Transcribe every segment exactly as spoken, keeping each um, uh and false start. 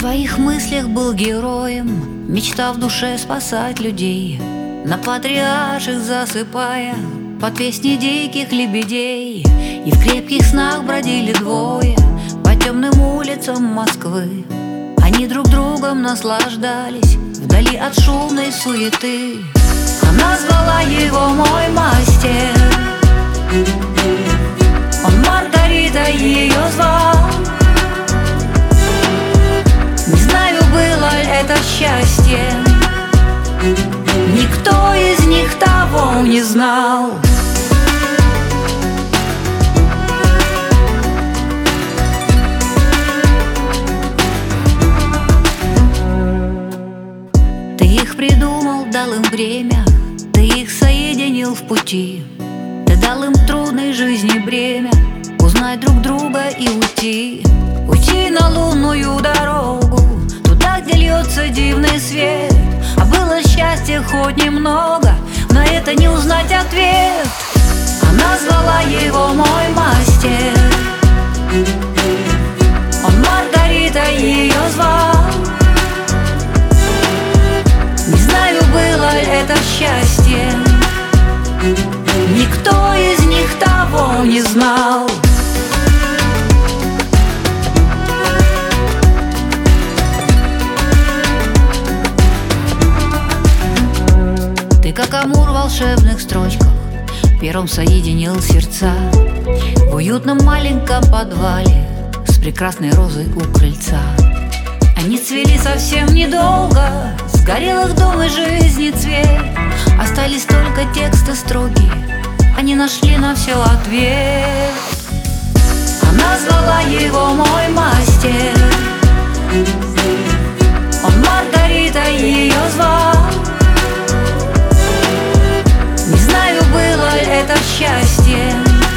своих мыслях был героем, мечта в душе спасать людей, на патриарших засыпая под песни диких лебедей. И в крепких снах бродили двое по темным улицам Москвы. Они друг другом наслаждались вдали от шумной суеты. Она звала его мой мастер, он Маргарита ее звал. Не знаю, было ли это счастье, никто из них того не знал. Ты их придумал, дал им время, ты их соединил в пути. Ты дал им трудной жизни бремя узнать друг друга и уйти. Уйти на лунную дорогу, туда, где льется дивный свет. А было счастье хоть немного, на это не узнать ответ. Она звала его мой мастер, он Маргарита ее звал. Не знаю, было ли это счастье, никто из них того не знал. Ты, как Амур в волшебных строчках, первым соединил сердца в уютном маленьком подвале с прекрасной розой у крыльца. Они цвели совсем недолго, сгорел их дом и жизни цвет. Остались только тексты строгие, они нашли на все ответ. Она звала его мой мастер, он Маргарита ее звал. Не знаю, было ли это счастье,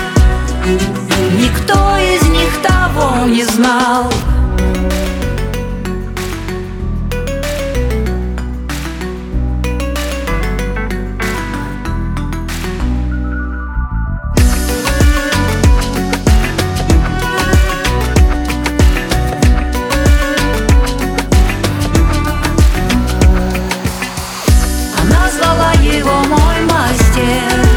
никто из них того не знал. Она звала его мой мастер,